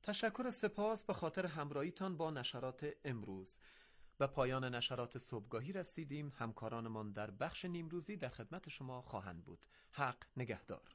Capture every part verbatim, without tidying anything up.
تشکر و سپاس به خاطر همراهیتان با نشرات امروز. و پایان نشرات صبحگاهی رسیدیم. همکارانمان در بخش نیمروزی در خدمت شما خواهند بود. حق نگهدار.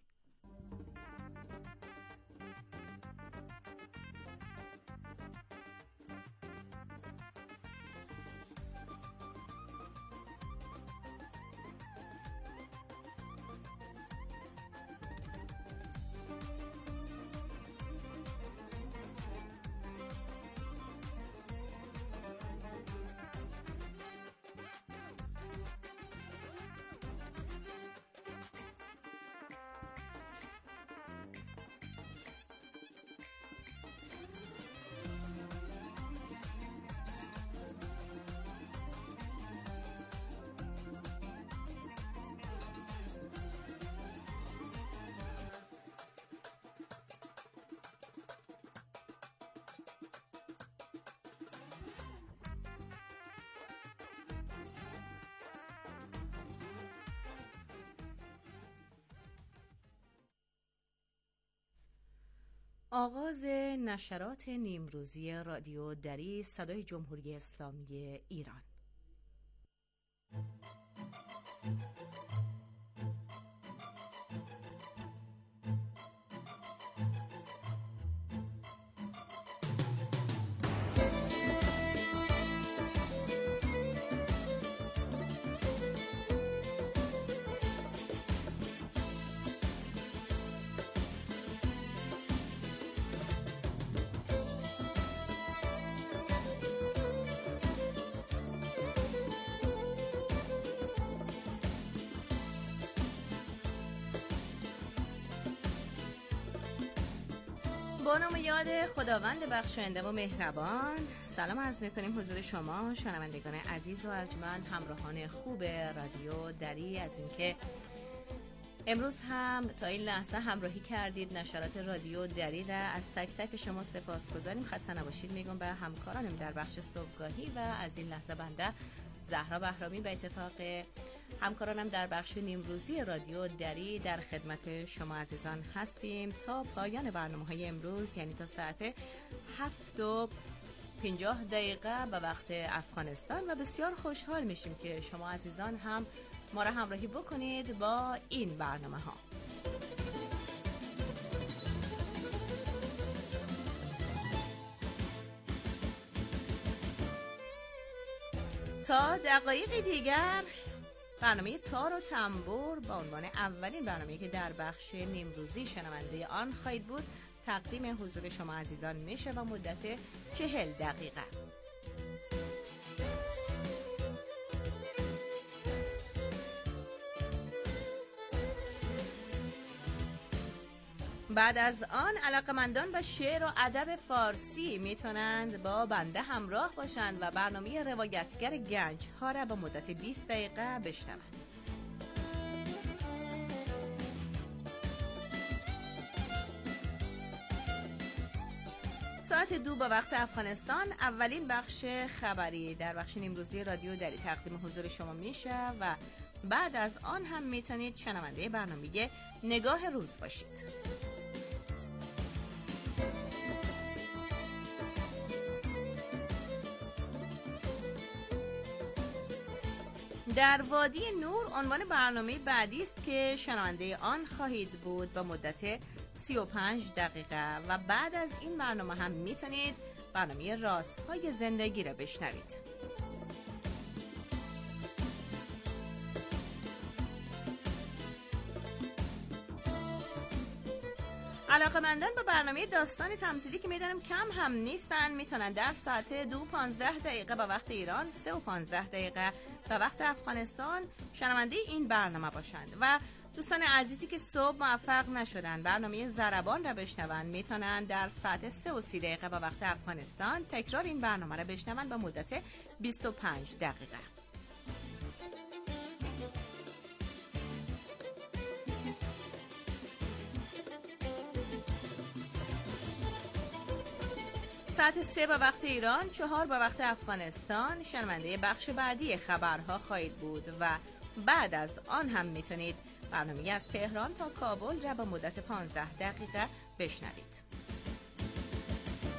آغاز نشرات نیمروزی رادیو دری صدای جمهوری اسلامی ایران. با نام یاد خداوند بخشاینده و مهربان، سلام عرض می‌کنیم حضور شما شنوندگان عزیز و ارجمند، همراهان خوب رادیو دری، از اینکه امروز هم تا این لحظه همراهی کردید نشرات رادیو دری را از تک تک شما سپاسگزاریم. خسته نباشید میگم به همکارانم در بخش صبحگاهی و از این لحظه بنده زهرا بهرامی به اتفاق همکارانم در بخش نیمروزی رادیو دری در خدمت شما عزیزان هستیم تا پایان برنامه‌های امروز، یعنی تا ساعت هفت و پنجاه دقیقه به وقت افغانستان، و بسیار خوشحال میشیم که شما عزیزان هم ما را همراهی بکنید با این برنامه ها. تا دقایقی دیگر برنامه تار و تنبور با عنوان اولین برنامه‌ای که در بخش نیمروزی شنونده آن خواهید بود تقدیم حضور شما عزیزان میشه و مدت چهل دقیقه. بعد از آن علاقمندان به شعر و ادب فارسی میتونند با بنده همراه باشند و برنامه روایتگر گنج ها را به مدت بیست دقیقه بشنوند. ساعت دو به وقت افغانستان اولین بخش خبری در بخش نیمروزی رادیو دری تقدیم حضور شما میشه و بعد از آن هم میتونید شنونده برنامه نگاه روز باشید. در وادی نور عنوان برنامه بعدی است که شنونده آن خواهید بود به مدت سی و پنج دقیقه و بعد از این برنامه هم میتونید برنامه راست‌های زندگی را بشنوید. علاقمندان به برنامه داستان تمثیلی که میدانم کم هم نیستن میتونن در ساعت دو و پانزده دقیقه به وقت ایران، سه و پانزده دقیقه به وقت افغانستان شنونده این برنامه باشند و دوستان عزیزی که صبح موفق نشدن برنامه ضربان را بشنون میتونن در ساعت سه و سی دقیقه به وقت افغانستان تکرار این برنامه را بشنون به مدت بیست و پنج دقیقه. ساعت سه به وقت ایران، چهار به وقت افغانستان شنونده بخش بعدی خبرها خواهید بود و بعد از آن هم میتونید برنامه از تهران تا کابل را به مدت پانزده دقیقه بشنوید.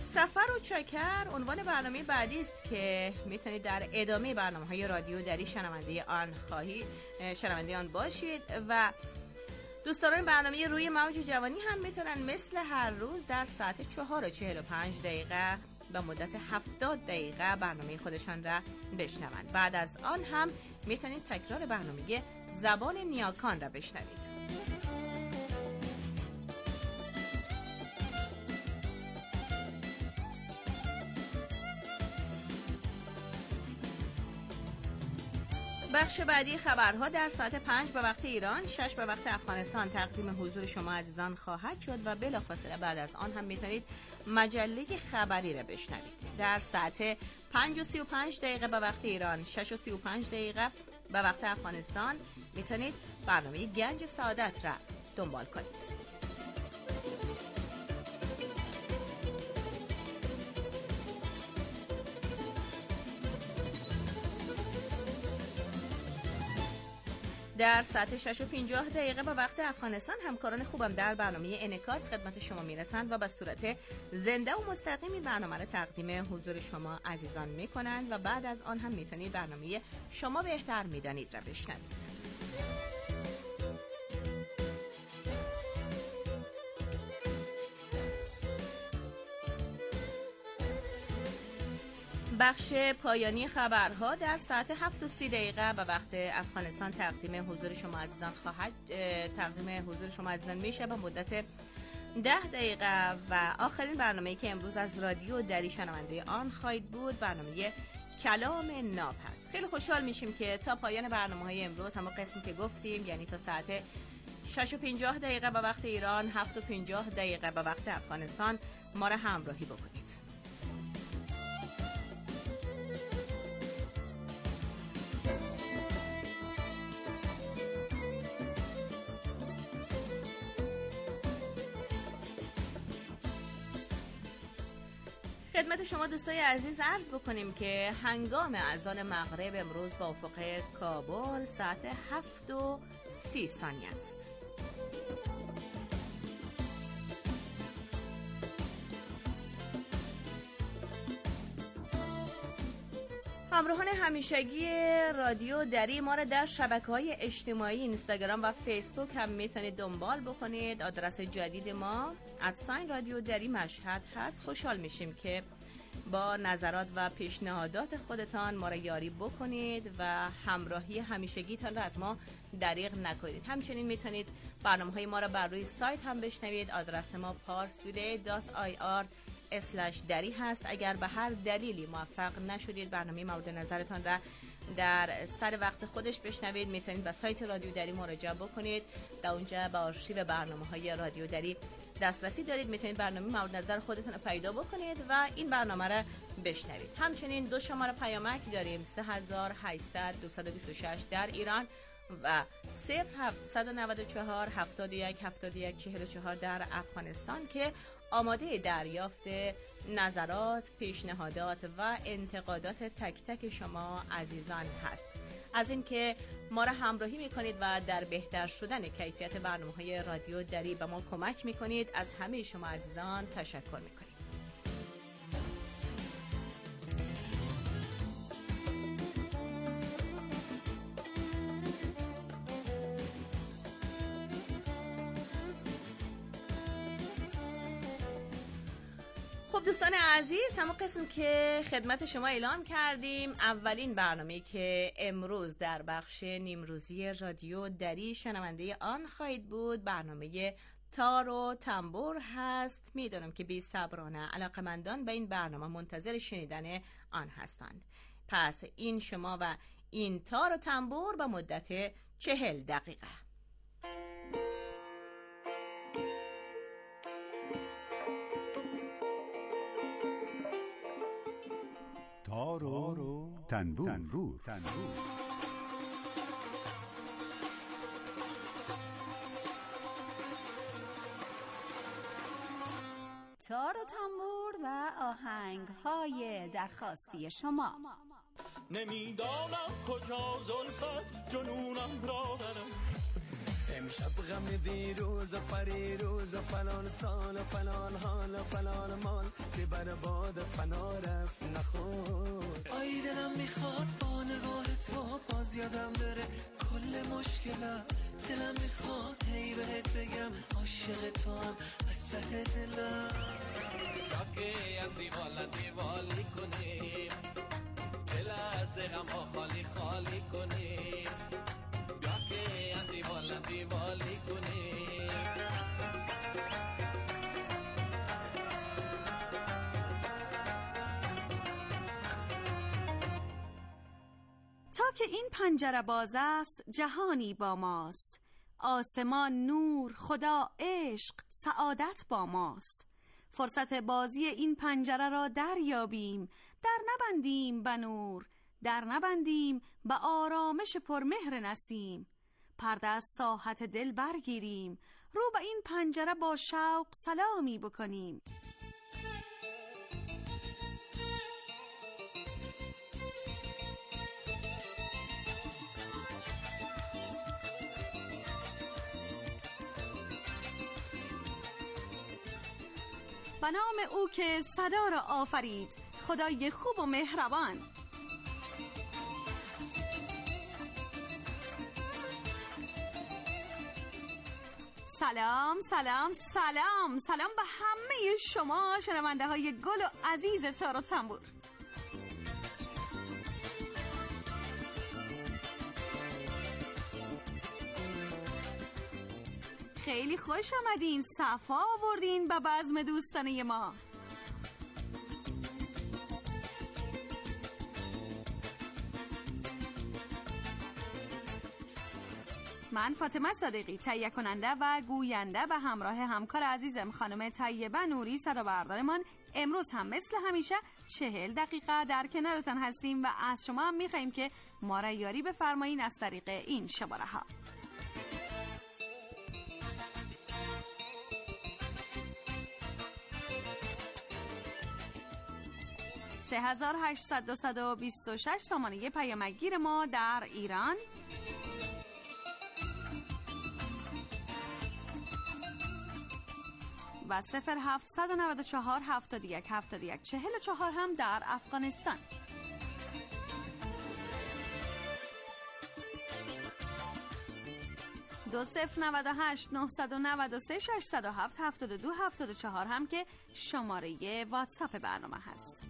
سفر و چاکر عنوان برنامه بعدی است که میتونید در ادامه برنامه‌های رادیو دری شنونده آن خواهید شنونده آن باشید و دوستان برنامه روی موج جوانی هم میتونن مثل هر روز در ساعت چهار و چهل و پنج دقیقه به مدت هفتاد دقیقه برنامه خودشان را بشنوند. بعد از آن هم میتونید تکرار برنامه زبان نیاکان را بشنوید. بخش بعدی خبرها در ساعت پنج به وقت ایران، شش به وقت افغانستان تقدیم حضور شما عزیزان خواهد شد و بلافاصله بعد از آن هم میتونید مجله خبری را بشنوید. در ساعت پنج و سی و پنج دقیقه به وقت ایران، شش و سی و پنج دقیقه به وقت افغانستان میتونید برنامه گنج سعادت را دنبال کنید. در ساعت شش و پنجاه دقیقه به وقت افغانستان همکاران خوبم در برنامه انعکاس خدمت شما میرسند و به صورت زنده و مستقیم این برنامه را تقدیم حضور شما عزیزان میکنند و بعد از آن هم میتونید برنامه شما بهتر میدانید را بشنوید. بخش پایانی خبرها در ساعت هفت و سی دقیقه به وقت افغانستان تقدیم حضور شما عزیزان خواهد تقدیم حضور شما عزیزان میشه به مدت ده دقیقه و آخرین برنامه‌ای که امروز از رادیو دری شنونده آن خواهید بود برنامه کلام ناب هست. خیلی خوشحال میشیم که تا پایان برنامه‌های امروز همون قسمی که گفتیم یعنی تا ساعت شش و پنجاه دقیقه به وقت ایران، هفت و پنجاه دقیقه به وقت افغانستان ما را همراهی بکنید. خدمت شما دوستای عزیز عرض بکنیم که هنگام اذان مغرب امروز با افق کابل ساعت هفت و سی ثانیه است. همراهان همیشگی رادیو دری ما را در شبکه‌های اجتماعی اینستاگرام و فیسبوک هم میتونید دنبال بکنید. آدرس جدید ما ادساین رادیو دری مشهد هست. خوشحال میشیم که با نظرات و پیشنهادات خودتان ما را یاری بکنید و همراهی همیشگیتان را از ما دریغ نکنید. همچنین میتونید برنامه‌های ما را بر روی سایت هم بشنوید. آدرس ما پارستودی دات آی آر اسلش دری هست. اگر به هر دلیلی موفق نشدید برنامه مورد نظرتان را در سر وقت خودش بشنوید، میتونید به سایت رادیو دری مراجعه بکنید. در اونجا به آرشیو برنامه‌های رادیو دری دسترسی دارید، میتونید برنامه مورد نظر خودتون رو پیدا بکنید و این برنامه را بشنوید. همچنین دو شماره پیامک داریم سه هزار و هشتصد دویست و بیست و شش در ایران و صفر هفتصد و نود و چهار هفتاد و یک هفتاد و یک چهل و چهار در افغانستان که آماده دریافت نظرات، پیشنهادات و انتقادات تک تک شما عزیزان هست. از اینکه ما را همراهی میکنید و در بهتر شدن کیفیت برنامه‌های رادیو دری به ما کمک میکنید، از همه شما عزیزان تشکر میکنیم. دوستان عزیز، همون قسم که خدمت شما اعلام کردیم اولین برنامه‌ای که امروز در بخش نیمروزی رادیو دری شنونده آن خواهید بود برنامه تار و تنبور هست. میدونم که بی صبرانه علاقمندان به این برنامه منتظر شنیدن آن هستند. پس این شما و این تار و تنبور به مدت چهل دقیقه. تار و تنبور, تنبور. تنبور. تار و تنبور و آهنگ‌های درخواستی شما. نمیدانم کجا زلفت جنونم را برم، امشب غم دیروز و پریروز و فلان سال و فلان حال و فلان مال که بر باد فنا رفت نخور. آی دلم میخواد با نگاه تو باز یادم بره کل مشکلم. دلم میخواد هی بهت بگم عاشق تو هم از ته دلم. یا که از دیوالا دیوالی کنیم دل از غم ها خالی خالی کنیم. یا که از دیوالا دیوالی کنیم. تا که این پنجره باز است جهانی با ماست. آسمان نور، خدا عشق، سعادت با ماست. فرصت بازی این پنجره را دریابیم، در نبندیم به نور، در نبندیم به آرامش پرمهر نسیم. پرده از ساحت دل برگیریم، رو به این پنجره با شوق سلامی بکنیم. به نام او که صدا را آفرید، خدای خوب و مهربان. سلام سلام سلام سلام به همه شما شنونده های گل و عزیز تار و تنبور. خیلی خوش آمدین، صفا آوردین به بزم دوستانه ما. من فاطمه صادقی، تهیه کننده و گوینده به همراه همکار عزیزم خانم طیبه نوری صدا بردارمان، امروز هم مثل همیشه چهل دقیقه در کنارتان هستیم و از شما هم میخواییم که ما را یاری بفرمایین از طریق این شماره ها: سه هزار و هشتصد و بیست و شش سامانه پیامگیر ما در ایران، و صفر هفتصد و نود و چهار هفتاد و یک هفتاد و یک چهل و چهار هم در افغانستان. دو صفر نود و هشت نهصد و نود و سه ششصد و هفت هفتاد و دو هفتاد و چهار هم که شماره واتساپ برنامه هست.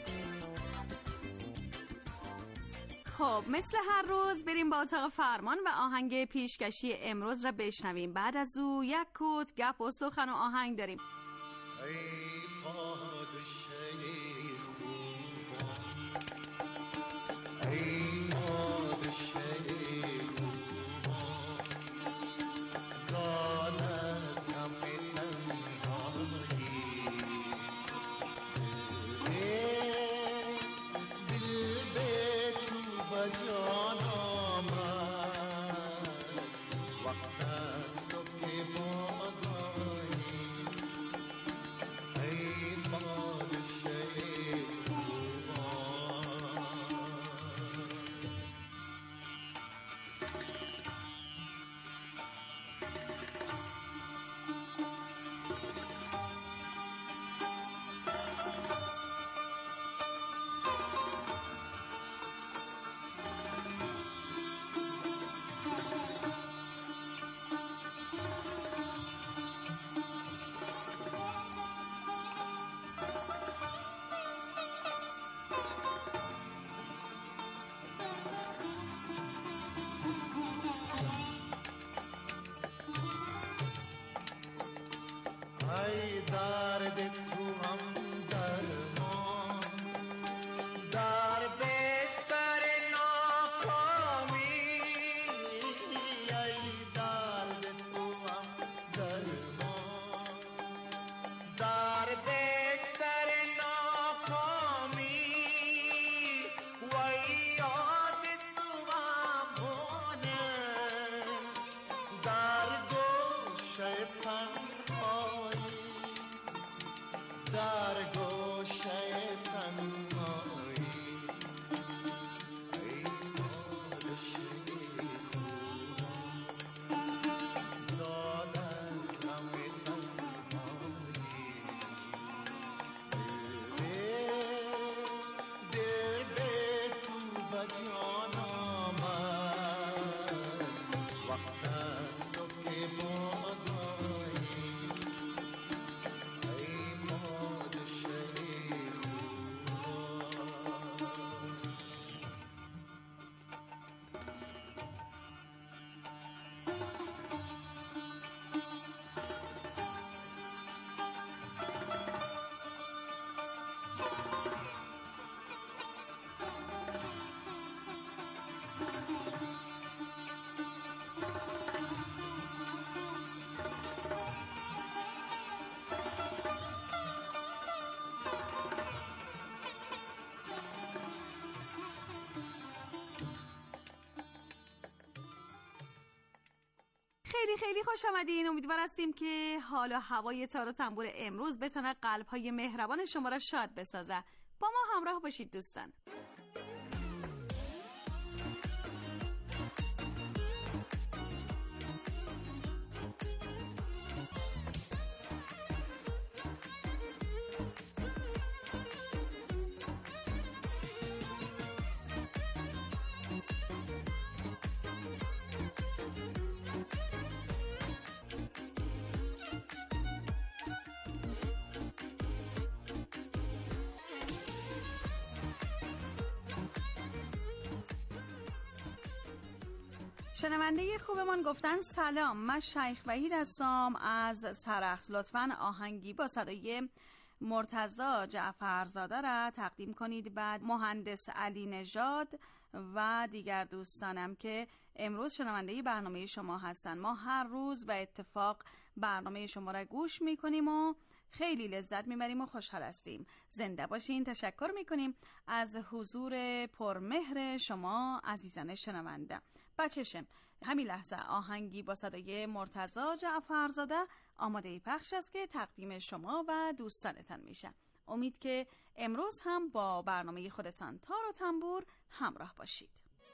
خب مثل هر روز بریم با اتاق فرمان و آهنگ پیشکشی امروز را بشنویم. بعد از او یک کت گپ و سخن و آهنگ داریم. ای پادشه خوبان، ای پادشه خوبان، داد از غم تنهایی، دل به تو بجان آمد، وقت است تو که بازایی. ای پادشه خوبان. خیلی خیلی خوش آمدین. امیدوار هستیم که حال و هوای تار و تنبور امروز بتونه قلب‌های مهربان شما را شاد بسازه. با ما همراه باشید دوستان. شنونده خوبمان گفتن سلام، من شیخ وحید هستم از سرخس. لطفاً آهنگی با صدای مرتضی جعفرزاده را تقدیم کنید. بعد مهندس علی نژاد و دیگر دوستانم که امروز شنونده برنامه شما هستند. ما هر روز به اتفاق برنامه شما را گوش میکنیم و خیلی لذت میبریم و خوشحال هستیم. زنده باشین. تشکر میکنیم از حضور پرمهر شما عزیزان شنونده. بچشم همین لحظه آهنگی با صدای مرتضی جعفرزاده آماده پخش است که تقدیم شما و دوستانتان میشه. امید که امروز هم با برنامه خودتان تار و تنبور همراه باشید.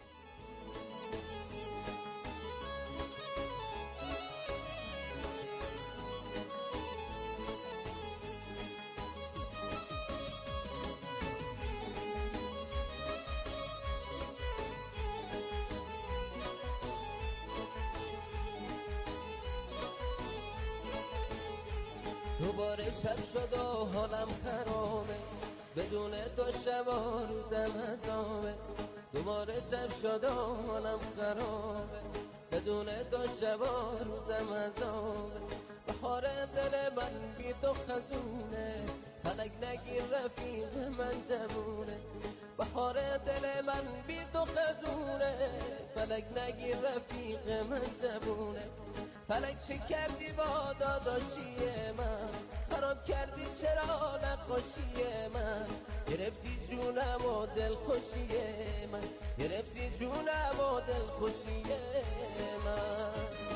دوباره شب شد و حالم خرابه، بدون تو شب و روزم عذابه. دوباره شب شد و حالم خرابه، بدون تو شب و روزم عذابه. بهار دل من بی تو خزونه، فلک نگیر رفیق من جمونه. بهار دل من بی تو خزونه، فلک نگیر رفیق من جمونه. فلک چه کردی با داداشی من، خراب کردی چرا نقاشی من. گرفتی جونم و دل خوشی من، گرفتی جونم و دل خوشی من.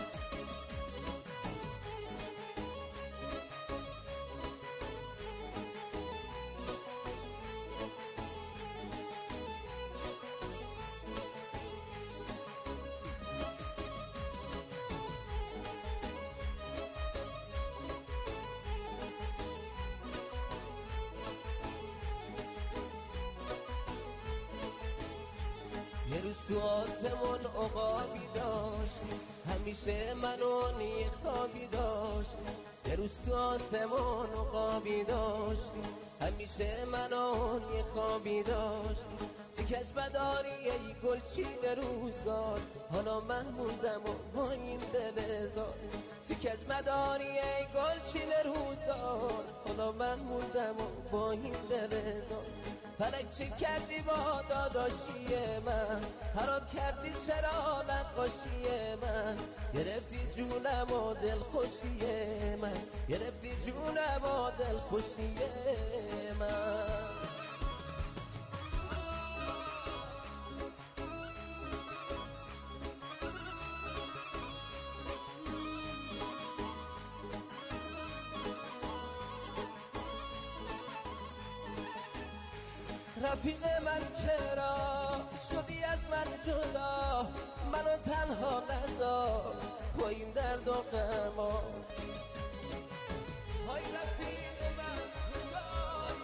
یه روز تو آسمون عقابی داشتی، همیشه منو نی خوابی داشتی. یه روز تو آسمون عقابی داشتی، همیشه منو نی خوابی داشتی. شکست بداری ای گلچین روزگار، حالا من موندم و با این دل زار. شکست بداری ای گلچین روزگار، حالا من موندم و با این دل زار. فلک چه کردی با داداشی من، خراب کردی چرا نقاشی من. گرفتی جونم و دل خوشی من، گرفتی جونم و دل خوشی من. رفیق من چرا شدی از من جدا، منو تنها نذار با این درد و غما. های رفیق من کجایی،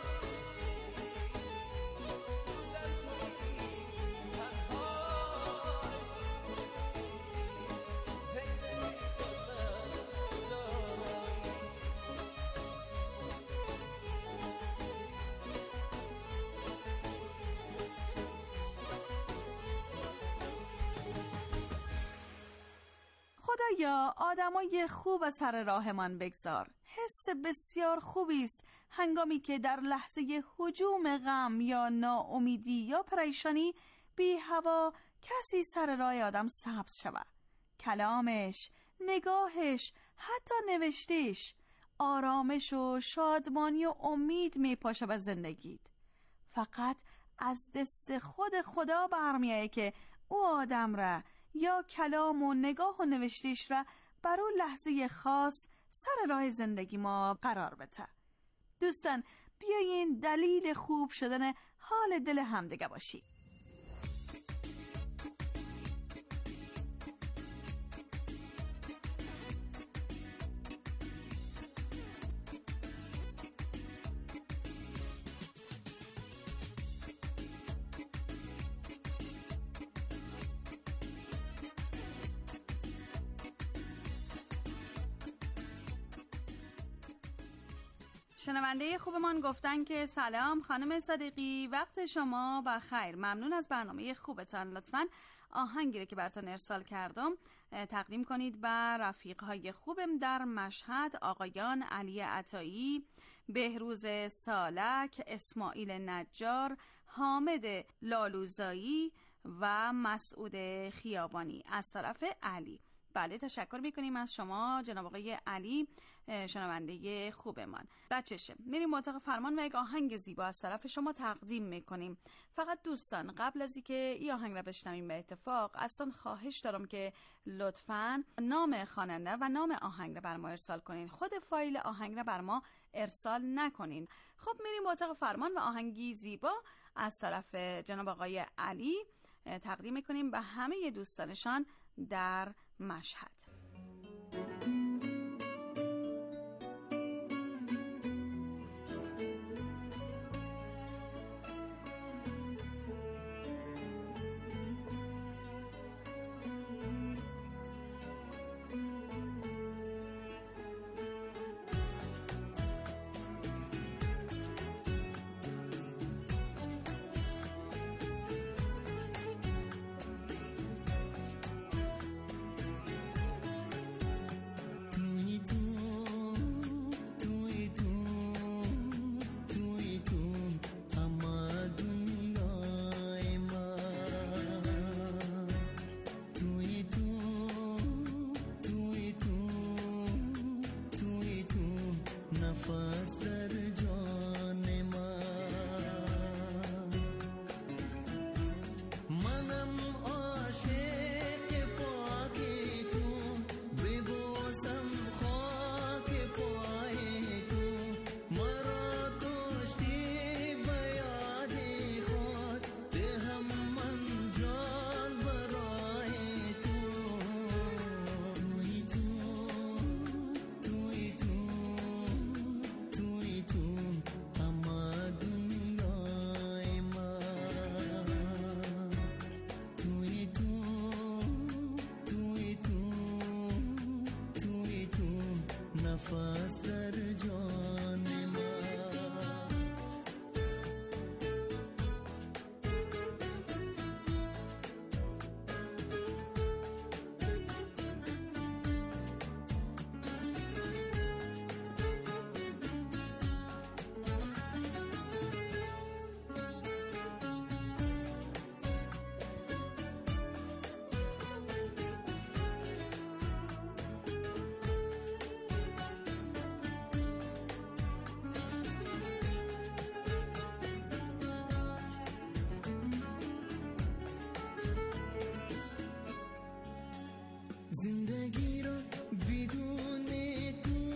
در تویی تنهای، هی رفیق من کجایی. خدایا آدمای خوب سر راهمان بگذار. حس بسیار خوبی است هنگامی که در لحظه هجوم غم یا ناامیدی یا پریشانی بی هوا کسی سر راه آدم سبز شود. کلامش، نگاهش، حتی نوشتهش آرامش و شادمانی و امید می پاشه به زندگیت. فقط از دست خود خدا برمیایه که او آدم را یا کلام و نگاه و نوشتهش را برای لحظه خاص سر راه زندگی ما قرار بده. دوستان بیاین دلیل خوب شدن حال دل همدیگه باشی. شنونده خوبمان گفتن که سلام خانم صدیقی، وقت شما بخیر، ممنون از برنامه خوبتان. لطفاً آهنگی که براتون ارسال کردم تقدیم کنید بر رفیقهای خوبم در مشهد، آقایان علی عطایی، بهروز سالک، اسماعیل نجار، حامد لالوزایی و مسعود خیابانی از طرف علی. بله، تشکر میکنیم از شما جناب آقای علی، شنونده خوبمان. بچشه میریم اتاق فرمان و یک آهنگ زیبا از طرف شما تقدیم میکنیم. فقط دوستان قبل از اینکه این آهنگ را بشنویم به اتفاق اصلا خواهش دارم که لطفاً نام خواننده و نام آهنگ را بر ما ارسال کنین، خود فایل آهنگ را بر ما ارسال نکنین. خب میریم اتاق فرمان و آهنگی زیبا از طرف جناب آقای علی تقدیم میکنیم به همه دوستانشان در مشهد. زندگی رو بدون تو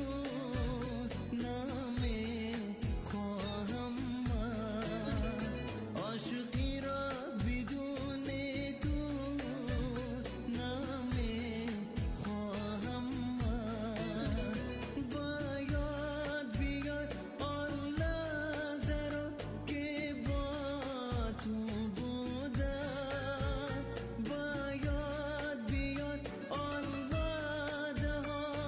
نامه خواهم من، عاشقی را بدون تو نامه خواهم من. باید بیاد آن لحظه را که با تو بودم، باید بیاد آن وعده ها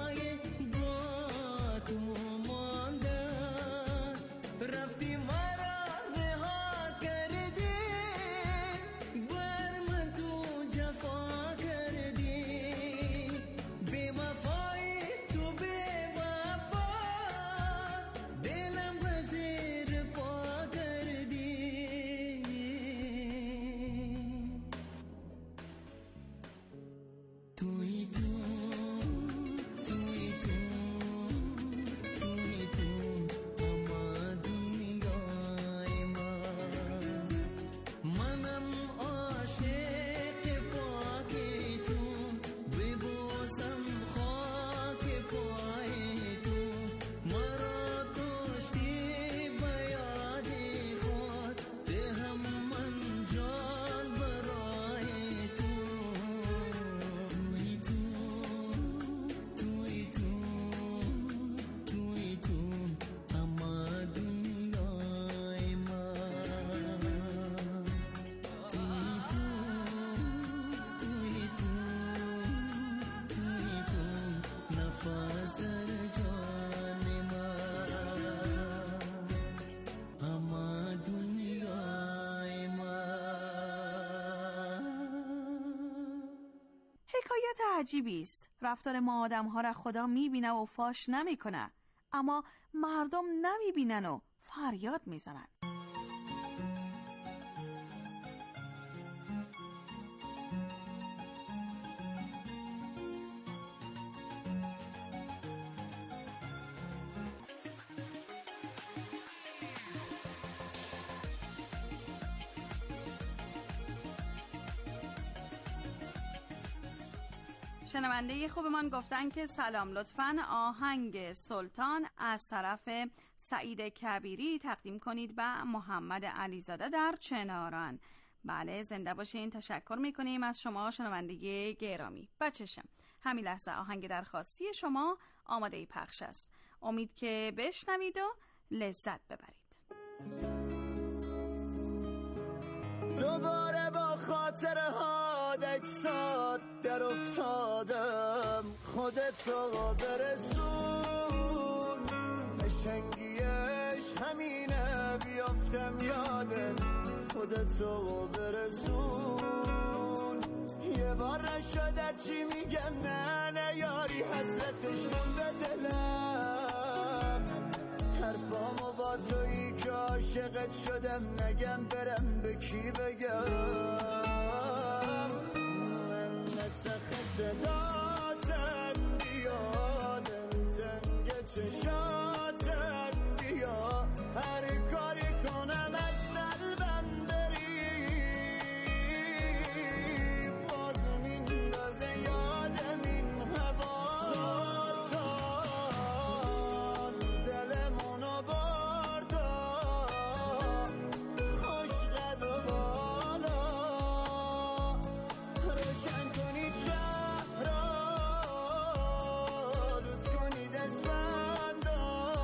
عجیبی است. رفتار ما آدم‌ها را خدا می‌بینه و فاش نمی‌کنه، اما مردم نمی‌بینن و فریاد می‌زنن. شنونده خوبمان گفتن که سلام، لطفاً آهنگ سلطان از طرف سعید کبیری تقدیم کنید به محمد علیزاده در چناران. بله، زنده باشین. تشکر میکنیم از شما شنونده گرامی. بچشم همین لحظه آهنگ درخواستی شما آماده پخش است. امید که بشنوید و لذت ببرید. دوباره با خاطره ها دکسات در افتادم، خودتو برسون، نشنگیش همینه بیافتم یادت، خودتو برسون. یه بار نشده چی میگم، نه نه یاری حسرتش مونده دلم، حرفامو با تویی که عاشقت شدم، نگم برم به کی بگم، من نسخ صداتم بیا، دل تنگ چشاتم بیا، هر کاری کنم از قلبم بری، باز میندازه یادم این هوا. سلطان دلمونو بردا، خوش قد و بالا، روشن کنید شهر را، دود کنید اسفندا.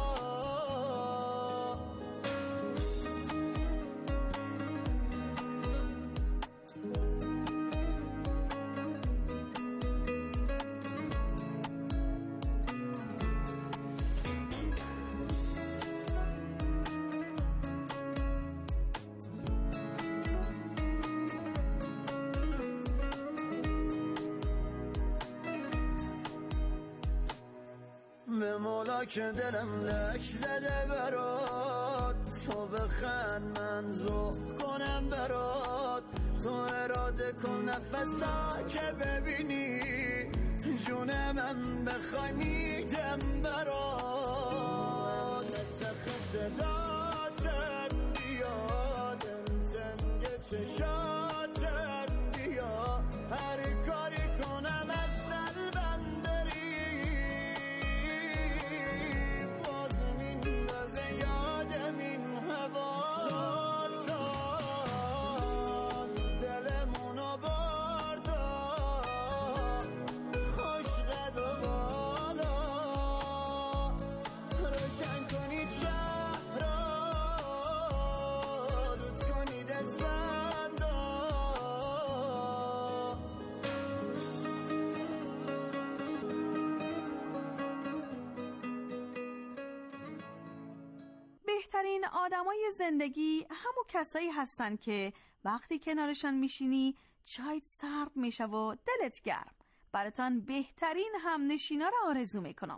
به مولا که دلم لک زده برات، تو بخند من ذوق کنم برات، تو اراده کن نفس تا که ببینی جون من بخوای میدم برات، نسخ صداتم بیا، دل تنگ چشاتم بیا، هر کاری کنم از قلبم بری، باز میندازه یادم این هوا. سلطان دلمونو بردا، خوش قد و بالا، روشن کنید شهر را، دود کنید اسفندا. بهترین آدمای زندگی همون کسایی هستن که وقتی کنارشان میشینی چایت سرد میشه و دلت گرم. براتان بهترین همنشینا رو آرزو میکنم.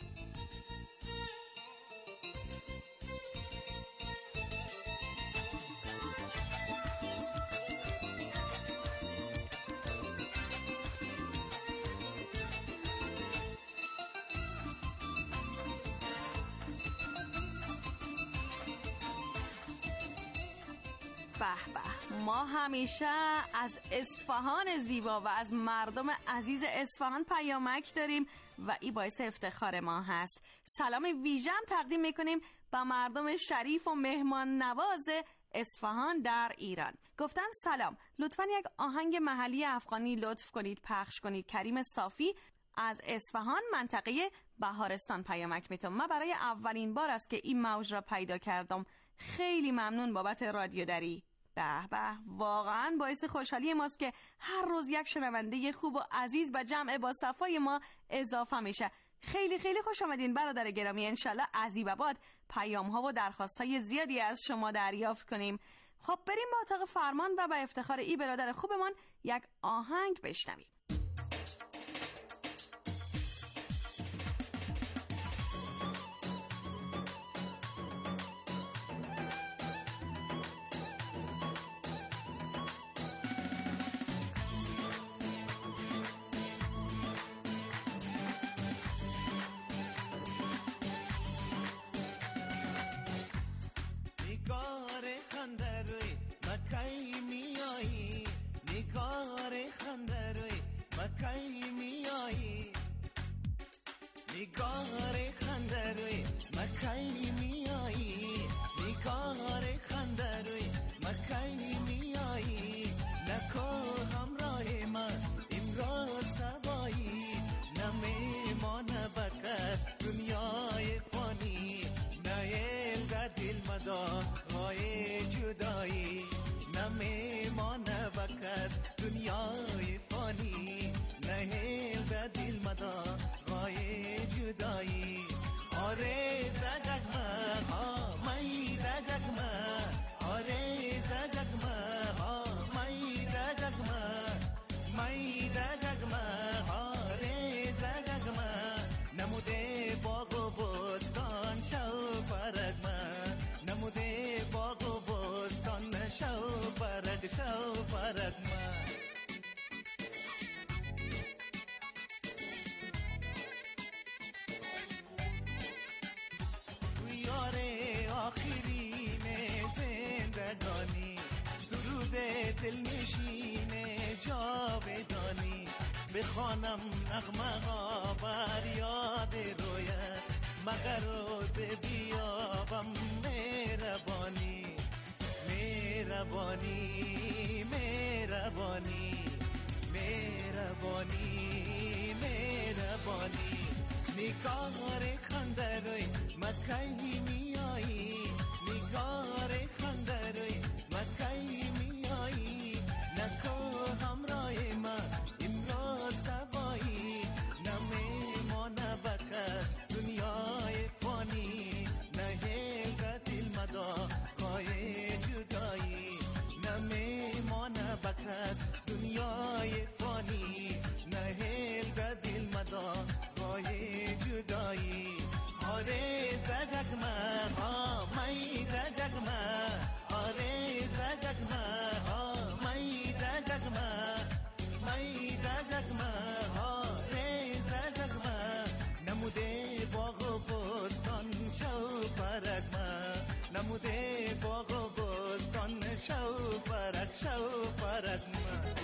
به به، ما همیشه از اصفهان زیبا و از مردم عزیز اصفهان پیامک داریم و این باعث افتخار ما هست. سلام ویژه تقدیم میکنیم به مردم شریف و مهمان نواز اصفهان در ایران. گفتن سلام، لطفاً یک آهنگ محلی افغانی لطف کنید پخش کنید. کریم صافی از اصفهان منطقه بهارستان پیامک میتونم. من برای اولین بار است که این موج را پیدا کردم. خیلی ممنون بابت رادیو دری. به به، واقعا باعث خوشحالی ماست که هر روز یک شنونده خوب و عزیز به جمع با صفای ما اضافه میشه. خیلی خیلی خوش آمدین برادر گرامی. انشالله عزیباباد پیام ها و درخواست های زیادی از شما دریافت کنیم. خب بریم با اتاق فرمان و به افتخار ای برادر خوبمان یک آهنگ بشنویم. مکی میایی نگار خنده روی مکی میایی نگار خنده روی مکی میایی نگار خنده روی مکی میایی نکو همراه من امروز سبایی نمیمانه بکس دنیای فانی نیل ده دل مدار های جدایی نمیمانه بکس دنیای فانی نیل ده دل مدار های جدایی آره زدک من ها مایی زدک من آره زدک من ها مایی زدک من مایی زدک من آره زدک من نموده باغ و بستان شو فرق من نموده باغ و بستان شو فرق شو فرق من آخرین زندگانی سرود دلنشین جاودانی بخوانم نغمه ها بر یاد رویت مگر روز بیابم مهربانی مهربانی مهربانی مهربانی مهربانی نگار خنده روی مکی میایی نگار خنده روی مکی میایی نکو همراه من امروز سبایی نمیمانه بکس دنیای فانی نهیل ده دل مدار های جدایی نمیمانه بکس دنیای فانی نهیل ده دل مدار های جدایی آره زدک من ها مایی زدک من آره زدک من ها مایی زدک من مایی زدک من آره زدک من نموده باغ و بستان شو فرق من نموده باغ و بستان شو فرق شو فرق من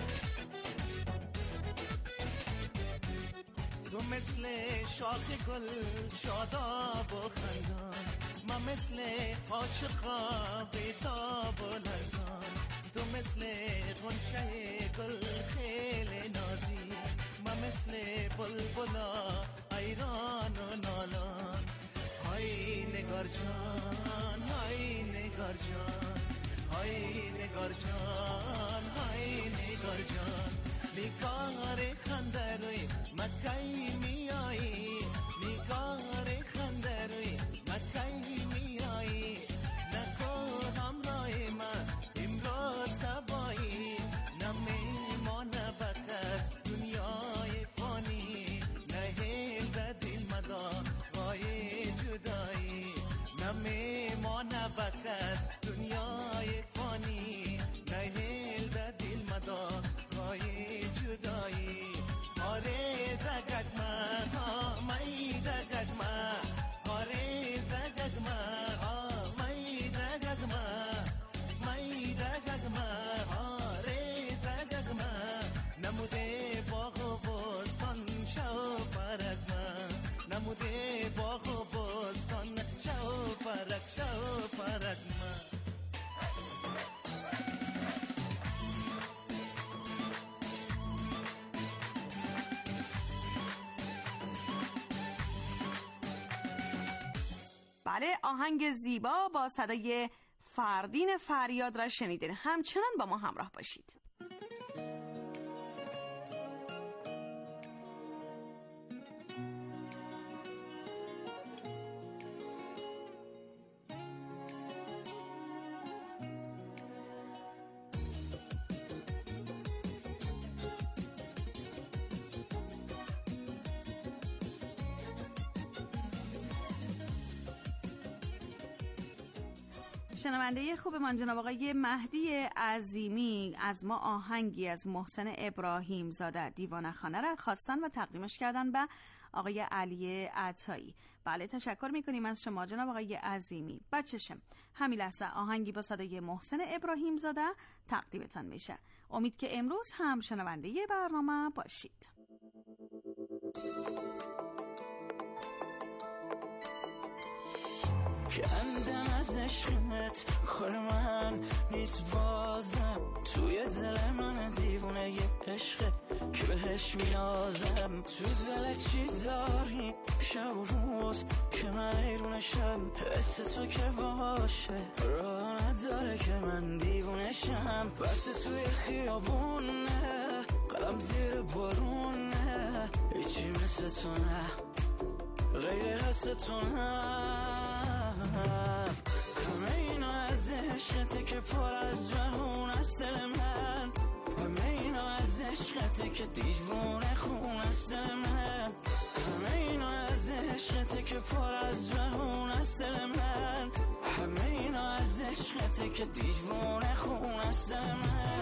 تو مثل شاخ گل شاداب و خندان من مثل عاشقا بیتاب و لرزان تو مثل غنچه گل خیلی نازی من مثل بلبلا ایران و نالان های نگار جان های نگار جان های نگار جان های نگار جان نگار خنده روی مکی میایی نگار خنده روی مکی میایی نکو همراه من امروز سبایی نمیمانه بکس دنیای فانی نهیل ده دل مدار های جدایی نمیمانه بکس دنیای فانی نهیل ده دل مدار های جدایی آره زدک من ها مایی زدک من آره زدک من ها مایی زدک من مایی زدک من آره زدک من نموده باغ و بستان شو فرق من نموده باغ و بستان شو فرق شو فرق من بله، آهنگ زیبا با صدای فردین فریاد را شنیدین. همچنان با ما همراه باشید. شنونده خوبمان جناب آقای مهدی عظیمی از ما آهنگی از محسن ابراهیم زاده دیوانه خانه را خواستن و تقدیمش کردن به آقای علی عطایی. بله تشکر میکنیم از شما جناب آقای عظیمی. بچشم همین لحظه آهنگی با صدای محسن ابراهیم زاده تقدیمتان میشه. امید که امروز هم شنونده برنامه باشید. کندم از عشقت کار من نیست بازم، توی دل من دیوونه یه عشقه که بهش میازم. تو دل چی داری شب و روز که من ایرونشم، حس تو که باشه راه نداره که من دیوونشم. بس توی خیابونه قلم زیر بارونه، هیچی مثل تو نه غیر حس تو نه. همه اینا از عشقته که پر از بهون است دل من، همه اینا از عشقته که دیوونه خون است دل من. همه اینا از عشقته که پر از بهون است دل من، همه اینا از عشقته که دیوونه خون است دل من.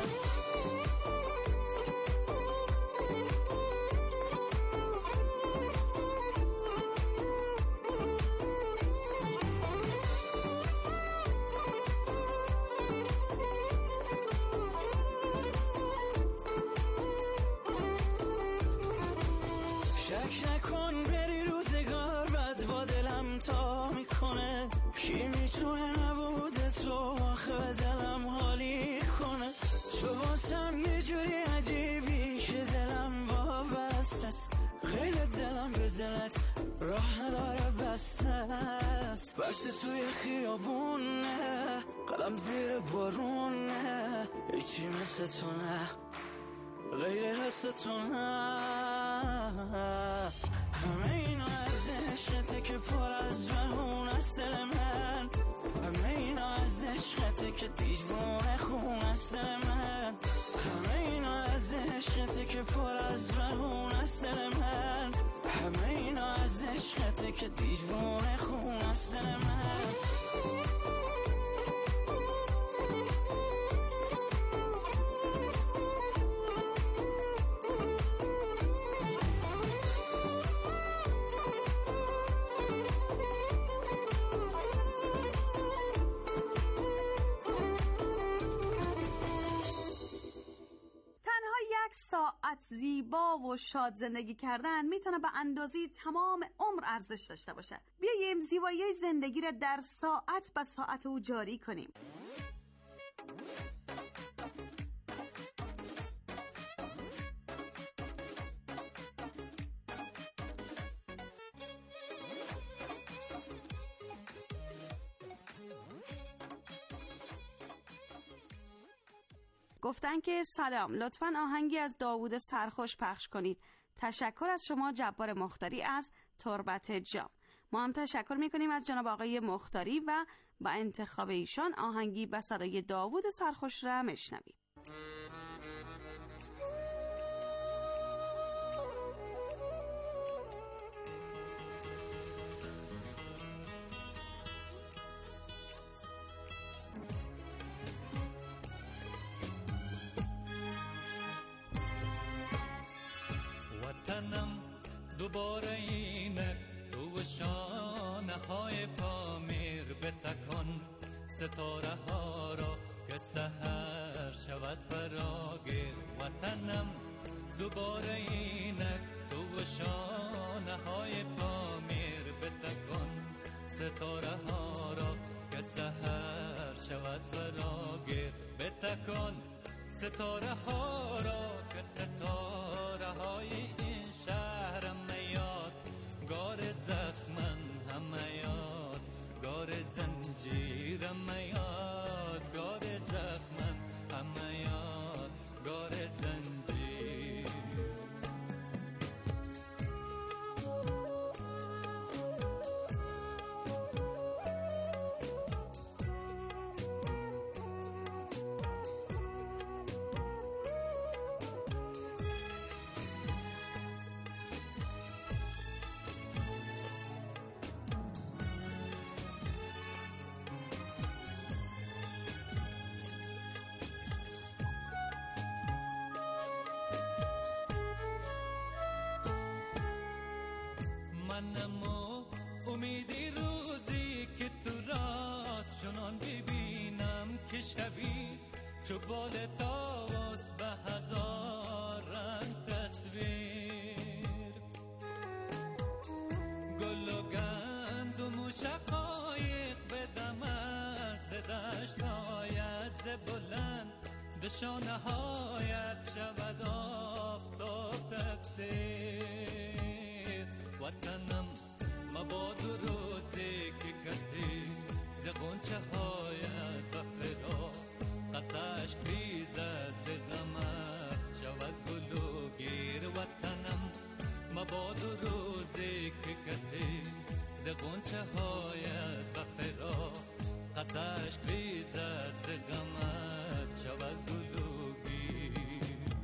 راه نداره بسته است، بس توی خیابونه قلم زیر بارونه، هیچی مثل تو نه غیر حس تو نه. همه اینا از عشقته که پر از بهون است دل من، همه اینا از عشقته که دیوونه خون است دل من. همه اینا از عشقته که پر از بهون است دل من، همه اینا از عشقته که دیوونه خون است دل من. ساعت زیبا و شاد زندگی کردن میتونه به اندازه تمام عمر ارزش داشته باشه. بیاییم زیبایی زندگی را در ساعت به ساعت او جاری کنیم. گفتن که سلام، لطفاً آهنگی از داوود سرخوش پخش کنید. تشکر از شما جبار مختاری از تربت جام. ما هم تشکر میکنیم از جناب آقای مختاری و با انتخاب ایشان آهنگی به صدای داوود سرخوش را میشنویم. وطنم دوباره اینه تو شانه های پامیر بتکن ستاره ها را که سحر شود فراگیر. وطنم دوباره اینه تو شانه های پامیر بتکن ستاره ها را که سحر شود فراگیر. بتکن ستاره ها را که ستاره های این شهر میاد گار زخمن همه یاد گار زنجیر میاد گار زخمن همه یاد گار زنجیر. منم و امیدی روزی که تو را چنان ببینم که شبی چو بال طاووس به هزار رنگ تصویر، گل و گندم و شقایق بدم از دشت آید ز بلند به شانه هایت شود آفتاب تقصیر. وطنم مباد روزی که کسی ز غنچه هایت به فراق قطعش ریزد ز غمت شود گل و گیر. وطنم مباد روزی که کسی ز غنچه هایت به فراق قطعش ریزد ز غمت شود گل و گیر.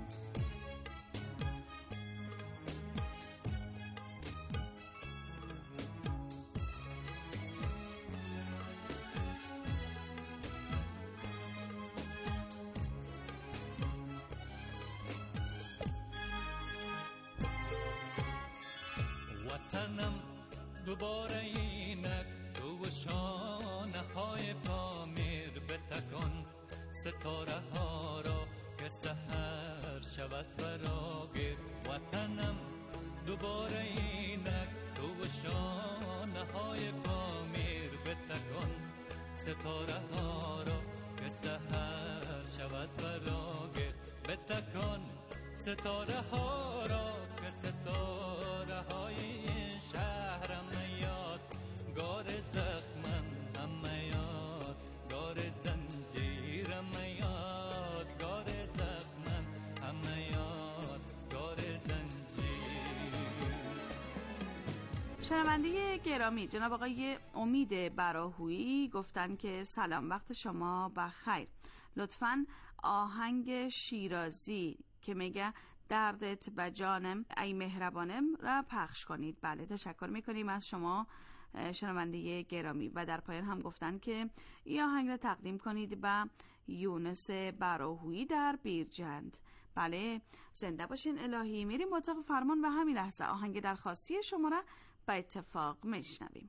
وطنم دوباره اینک تو و شانه های پامیر بتکن ستاره ها را که سحر شود فراگیر. وطنم دوباره اینک تو و شانه های پامیر بتکن ستاره ها را که سحر شود فراگیر. بتکن ستاره ها را که ستاره های این شهرم یاد گار زخمن همه یاد گار زنجیرم یاد گار زخمن همه یاد گار زنجیر. شنونده گرامی جناب آقای امید براهویی گفتن که سلام، وقت شما بخیر. لطفاً آهنگ شیرازی که میگه دردت به جانم ای مهربانم را پخش کنید. بله، تشکر میکنیم از شما شنونده گرامی. و در پایان هم گفتن که این آهنگ را تقدیم کنید به یونس براهویی در بیرجند. بله، زنده باشین الهی. میریم با اتاق فرمان و همین لحظه آهنگ درخواستی شما را به اتفاق میشنویم.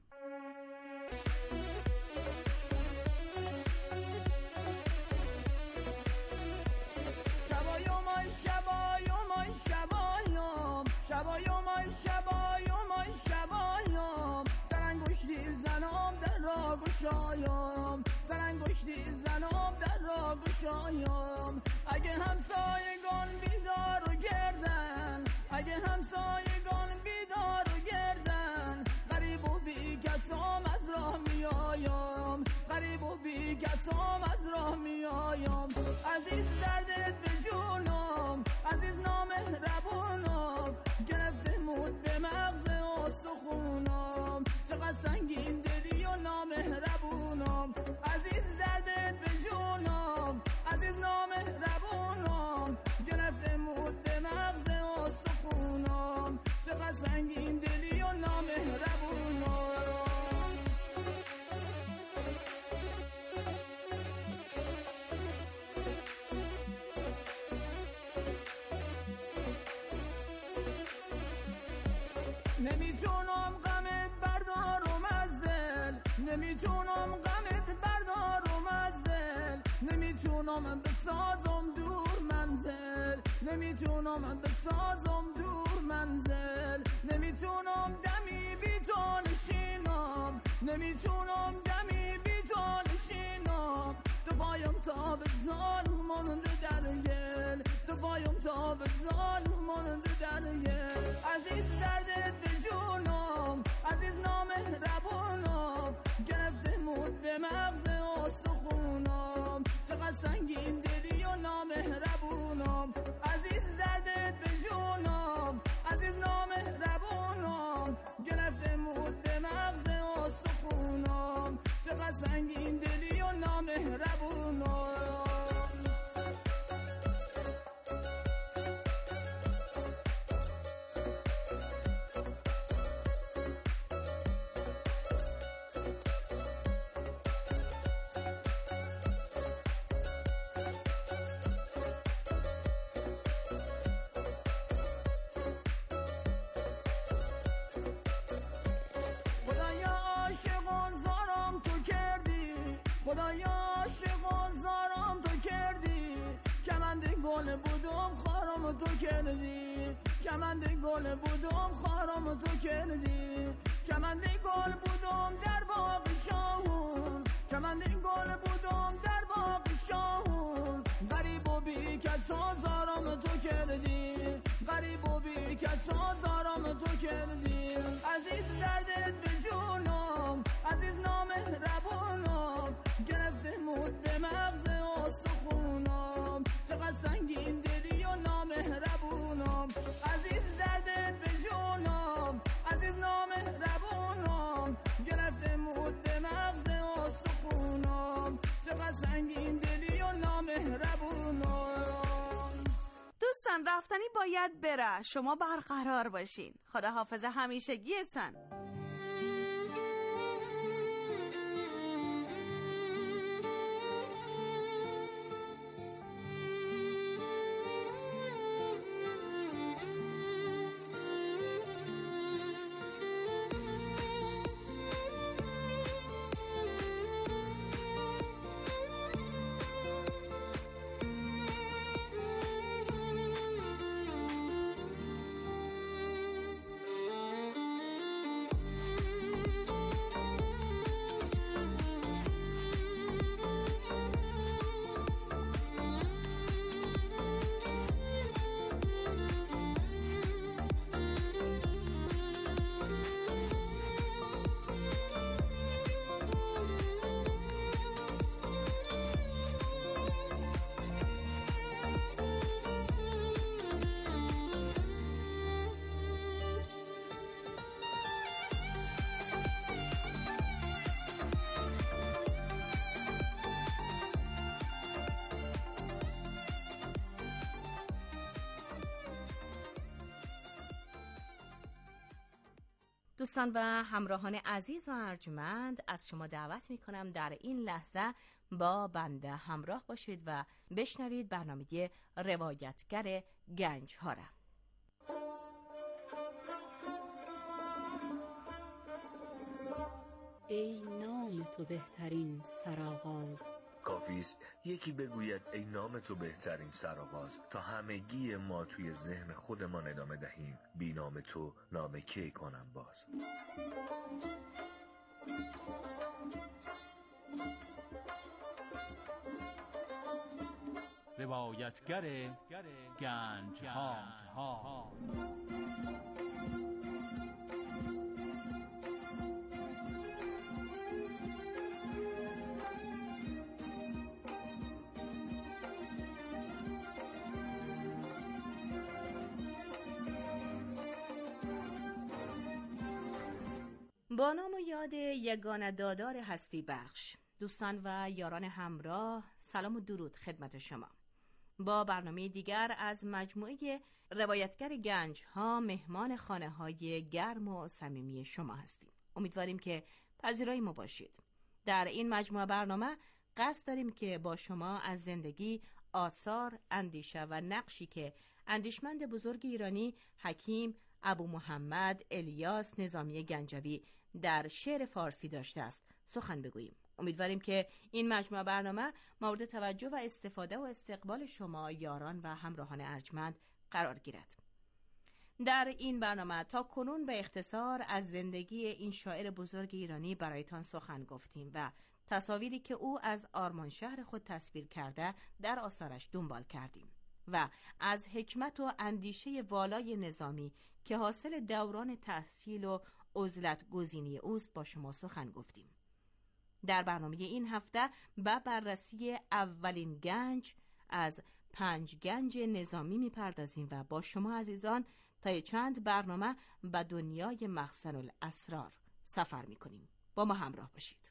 شبایم آی شبایم آی شبایم سرانگشتی زنم در را گشایم سرانگشتی زنم در را گشایم. اگه همسایگان بیدار و گردن اگه همسایگان بیدار و گردن غریب و بی کسام از راه میایم غریب و بی کسام از راه میایم. عزیز دردت به جونم عزیز نامهربونم گرفته مود به مغز استخونم چقدر سنگین دلی و نامهربونم. عزیز دردت به جونم عزیز نامهربونم گرفته مود به مغز استخونم چقدر سنگین دلی و نامهربونم. نمیتونم غمت بردارم از دل نمیتونم غمت بردارم از دل نمیتونم بسازم دور منزل نمیتونم بسازم دور منزل. نمیتونم دمی بی تو نشینم نمیتونم دمی بی تو نشینم. تو پایم تا به ظالم مانده در گل تو پایم تا به ظالم مانده در گل. عزیز دردت به جونم عزیز نامهربونم گرفته مود به مغز استخونم چقدر سنگین دلی و نامهربونم. عزیز دردت به جونم عزیز نامهربونم گرفته مود به مغز استخونم چقدر سنگین دلی و نامهربونم. خارم تو کردی، کمند گل بودم خارم تو کردی، کمند گل بودم در باغ شاهون، کمند گل بودم در باغ شاهون، غریب و بی کس آزارم تو کردی، غریب و بی کس آزارم تو کردی. عزیز دردت به جونم، عزیز نامهربونم، گرفته مود به مغز استخونم، چقدر سنگین دلی و نامهربونم. عزیز دردت به جونم، عزیز نامهربونم، گرفته مود به مغز استخونم، چقدر سنگین دلی و نامهربونم. دوستان رفتنی باید بره، شما برقرار باشین. خدا حافظ همیشگیتان. دوستان و همراهان عزیز و ارجمند، از شما دعوت می کنم در این لحظه با بنده همراه باشید و بشنوید برنامه روایتگر گنج ها را. ای نام تو بهترین سرآغاز، کافیست یکی بگوید ای نام تو بهترین سرآغاز، تا همگی ما توی ذهن خودمان ادامه دهیم بی نام تو نام کی کنم باز. روایتگر گنج ها. با نام و یاد یگانه دادار هستی بخش، دوستان و یاران همراه، سلام و درود خدمت شما. با برنامه دیگر از مجموعه روایتگر گنج ها مهمان خانه های گرم و صمیمی شما هستیم. امیدواریم که پذیرای ما باشید. در این مجموعه برنامه قصد داریم که با شما از زندگی، آثار، اندیشه و نقشی که اندیشمند بزرگ ایرانی حکیم ابو محمد الیاس نظامی گنجوی در شعر فارسی داشته است سخن بگوییم. امیدواریم که این مجموعه برنامه مورد توجه و استفاده و استقبال شما یاران و همراهان ارجمند قرار گیرد. در این برنامه تا کنون به اختصار از زندگی این شاعر بزرگ ایرانی برایتان سخن گفتیم و تصاویری که او از آرمانشهر خود تصویر کرده در آثارش دنبال کردیم و از حکمت و اندیشه والای نظامی که حاصل دوران تحصیل و عزلت گزینی اوست با شما سخن گفتیم. در برنامه این هفته به بررسی اولین گنج از پنج گنج نظامی میپردازیم و با شما عزیزان تا چند برنامه به دنیای مخزن الاسرار سفر میکنیم. با ما همراه باشید.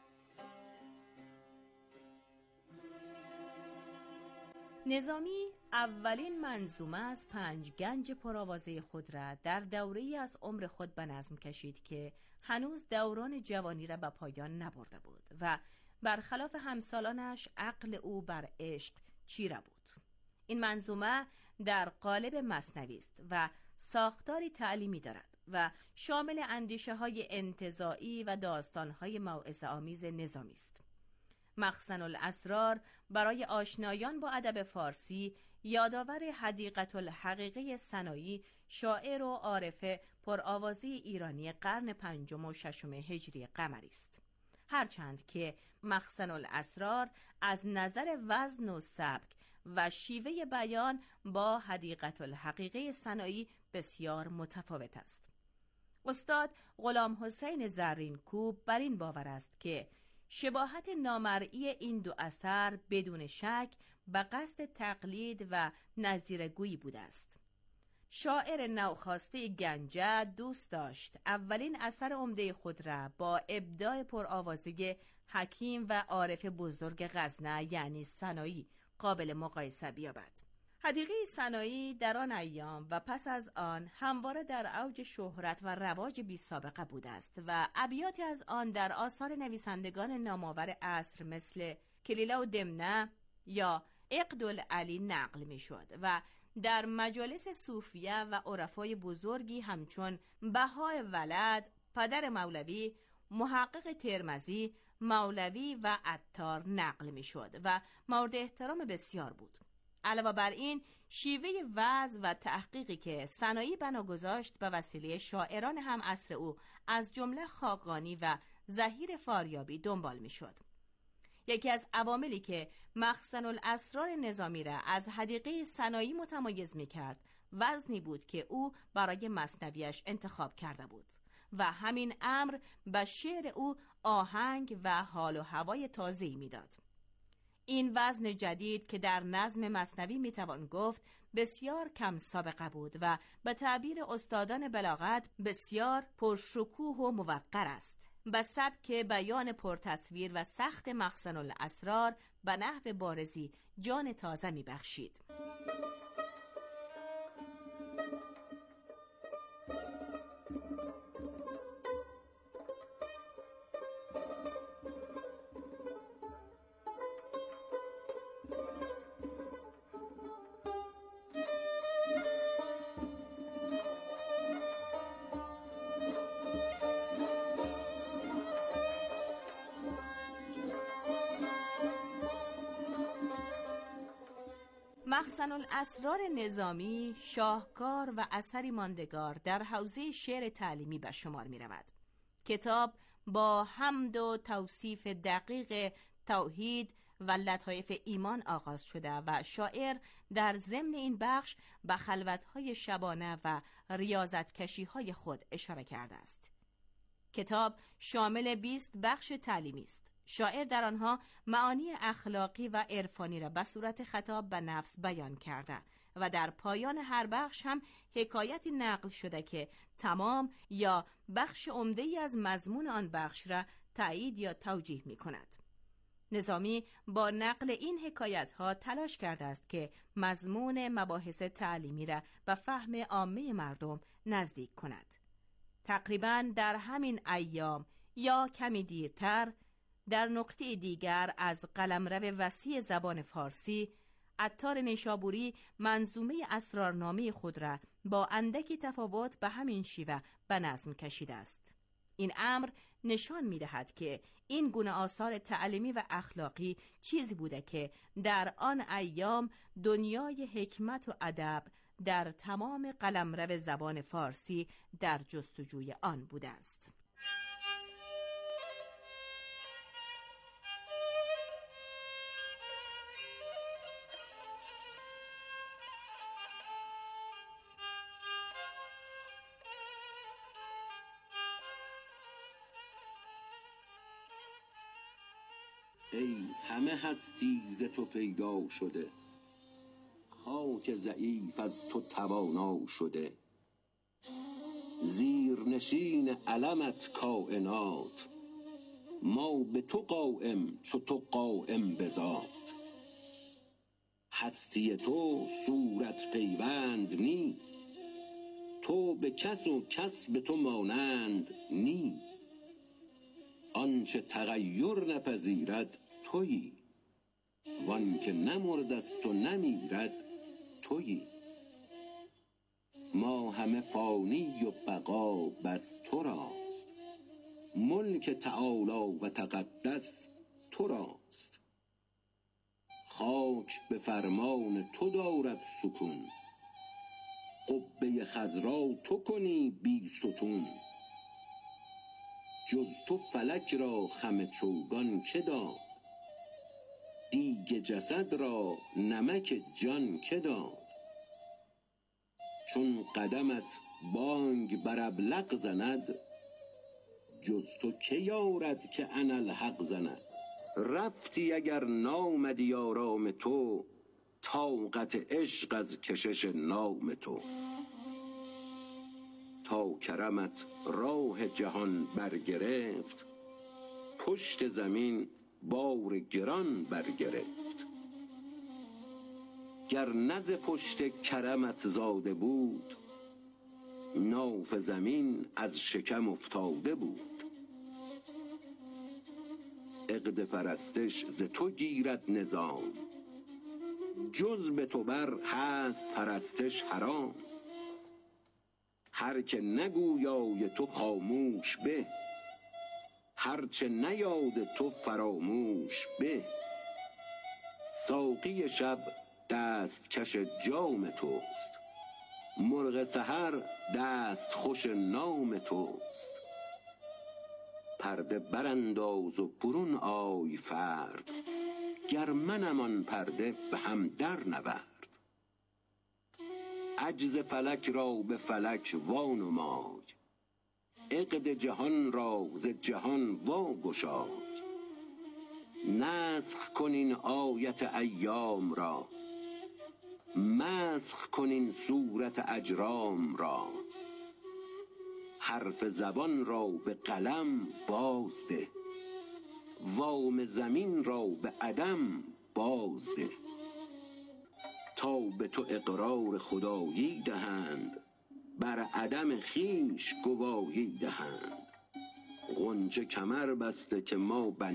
نظامی اولین منظومه از پنج گنج پرآوازه خود را در دوره‌ای از عمر خود به نظم کشید که هنوز دوران جوانی را به پایان نبرده بود و برخلاف همسالانش عقل او بر عشق چیره بود. این منظومه در قالب مثنوی است و ساختاری تعلیمی دارد و شامل اندیشه های انتزاعی و داستان های موعظه آمیز نظامی است. مخزن الاسرار برای آشنایان با ادب فارسی یادآور حدیقة الحقیقه سنایی، شاعر و عارف پرآوازی ایرانی قرن پنجم و ششم هجری قمری است. هرچند که مخزن الاسرار از نظر وزن و سبک و شیوه بیان با حدیقة الحقیقه سنایی بسیار متفاوت است. استاد غلام حسین زرین‌کوب بر این باور است که شباهت نامرئی این دو اثر بدون شک به قصد تقلید و نظیرگویی بوده است. شاعر نوخاسته گنجه دوست داشت اولین اثر عمده خود را با ابداع پرآوازه حکیم و عارف بزرگ غزنه یعنی سنایی قابل مقایسه بیابد. حدیقه سنایی در آن ایام و پس از آن همواره در اوج شهرت و رواج بی سابقه بوده است و ابیاتی از آن در آثار نویسندگان نامآور عصر مثل کلیله و دمنه یا عقدالعلی نقل می شد و در مجالس صوفیه و عرفای بزرگی همچون بهای ولد، پدر مولوی، محقق ترمذی، مولوی و عطار نقل می شد و مورد احترام بسیار بود. علاوه بر این شیوه وعظ و تحقیقی که سنایی بنا گذاشت به وسیله شاعران هم عصر او از جمله خاقانی و ظهیر فاریابی دنبال می شد. یکی از عواملی که مخزن الاسرار نظامی را از حدیقه سنایی متمایز می کرد وزنی بود که او برای مثنویش انتخاب کرده بود و همین امر به شعر او آهنگ و حال و هوای تازه‌ای میداد. این وزن جدید که در نظم مثنوی میتوان گفت بسیار کم سابقه بود و به تعبیر استادان بلاغت بسیار پرشکوه و موقر است. به سبک بیان پرتصویر و سخت مخزن الاسرار به نحو بارزی جان تازه میبخشید. مخزن الاسرار نظامی شاهکار و اثری ماندگار در حوزه شعر تعلیمی به شمار می رود. کتاب با حمد و توصیف دقیق توحید و لطایف ایمان آغاز شده و شاعر در ضمن این بخش به خلوت‌های شبانه و ریاضتکشی‌های خود اشاره کرده است. کتاب شامل بیست بخش تعلیمی است. شاعر در آنها معانی اخلاقی و عرفانی را به صورت خطاب به نفس بیان کرده و در پایان هر بخش هم حکایتی نقل شده که تمام یا بخش عمده‌ای از مضمون آن بخش را تایید یا توجیه می کند. نظامی با نقل این حکایت‌ها تلاش کرده است که مضمون مباحث تعلیمی را به فهم عامه مردم نزدیک کند. تقریباً در همین ایام یا کمی دیرتر در نقطه دیگر از قلمرو وسیع زبان فارسی عطار نیشابوری منظومه اسرارنامه خود را با اندکی تفاوت به همین شیوه به نظم کشیده است. این امر نشان می‌دهد که این گونه آثار تعلیمی و اخلاقی چیزی بوده که در آن ایام دنیای حکمت و ادب در تمام قلمرو زبان فارسی در جستجوی آن بوده است. ای همه هستی ز تو پیدا شده، خاک ضعیف از تو توانا شده. زیر نشین علمت کائنات، ما به تو قائم چو تو قائم به ذات. هستی تو صورت پیوند نی، تو به کس و کس به تو مانند نی. آنچه تغییر نپذیرد تویی، وان که نمردست و نمیرد تویی. ما همه فانی و بقا بس تو راست، ملک تعالی و تقدس تو راست. خاک به فرمان تو دارد سکون، قبه خضرا تو کنی بی ستون. جز تو فلک را خم چوگان که داد، دیگ جسد را نمک جان که داد. چون قدمت بانگ بر ابلق زند، جز تو که یارد که اناالحق زند. رفتی اگر نامدی آرام تو، طاقت عشق از کشش نام تو. تا کرمت راه جهان برگرفت، پشت زمین بار گران برگرفت. گر نه ز پشت کرمت زاده بود، ناف زمین از شکم افتاده بود. عقد پرستش ز تو گیرد نظام، جز به تو بر هست پرستش حرام. هر که نگویای تو خاموش به، هرچه نیاد تو فراموش به. ساقی شب دستکش جام توست، مرغ سحر دست خوش نام توست. پرده برانداز و برون آی فرد، گر منم آن پرده به هم در نورد. عجز فلک را به فلک وانمای، عقد جهان را ز جهان واگشای. نسخ کن این آیت ایام را، مسخ کن این صورت اجرام را. حرف زبان را به قلم بازده، وام زمین را به عدم بازده. تا به تو اقرار خدایی دهند، بر عدم خویش گواهی دهند. غنچه کمر بسته که ما بن